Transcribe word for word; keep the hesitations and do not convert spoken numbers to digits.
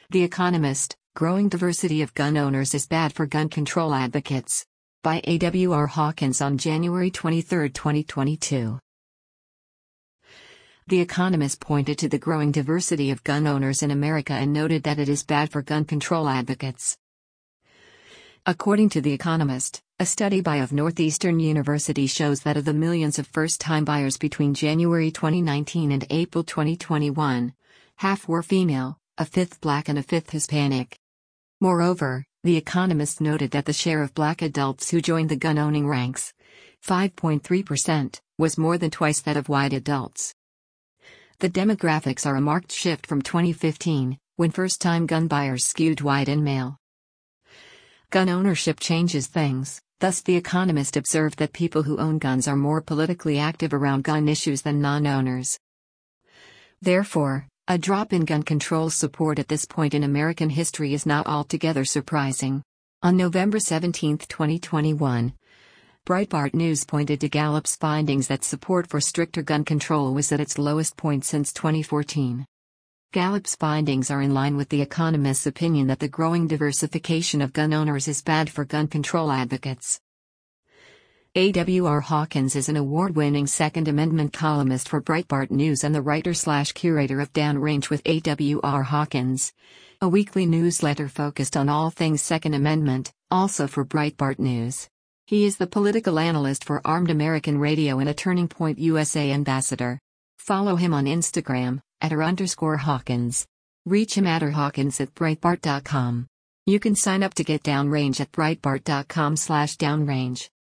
The Economist, Growing Diversity of Gun Owners is Bad for Gun Control Advocates. By A W R Hawkins on January twenty-third, twenty twenty-two. The Economist pointed to the growing diversity of gun owners in America and noted that it is bad for gun control advocates. According to The Economist, a study by of Northeastern University shows that of the millions of first-time buyers between January twenty nineteen and April twenty twenty-one, half were female, a fifth Black and a fifth Hispanic. Moreover, The Economist noted that the share of Black adults who joined the gun-owning ranks, five point three percent, was more than twice that of white adults. The demographics are a marked shift from twenty fifteen, when first-time gun buyers skewed white and male. Gun ownership changes things, thus The Economist observed that people who own guns are more politically active around gun issues than non-owners. Therefore, a drop in gun control support at this point in American history is not altogether surprising. On November seventeenth, twenty twenty-one, Breitbart News pointed to Gallup's findings that support for stricter gun control was at its lowest point since twenty fourteen. Gallup's findings are in line with The Economist's opinion that the growing diversification of gun owners is bad for gun control advocates. A W R Hawkins is an award-winning Second Amendment columnist for Breitbart News and the writer-slash-curator of Downrange with A W R Hawkins, a weekly newsletter focused on all things Second Amendment, also for Breitbart News. He is the political analyst for Armed American Radio and a Turning Point U S A ambassador. Follow him on Instagram, at r underscore Hawkins. Reach him at r Hawkins at Breitbart dot com. You can sign up to get Downrange at Breitbart dot com slash Downrange.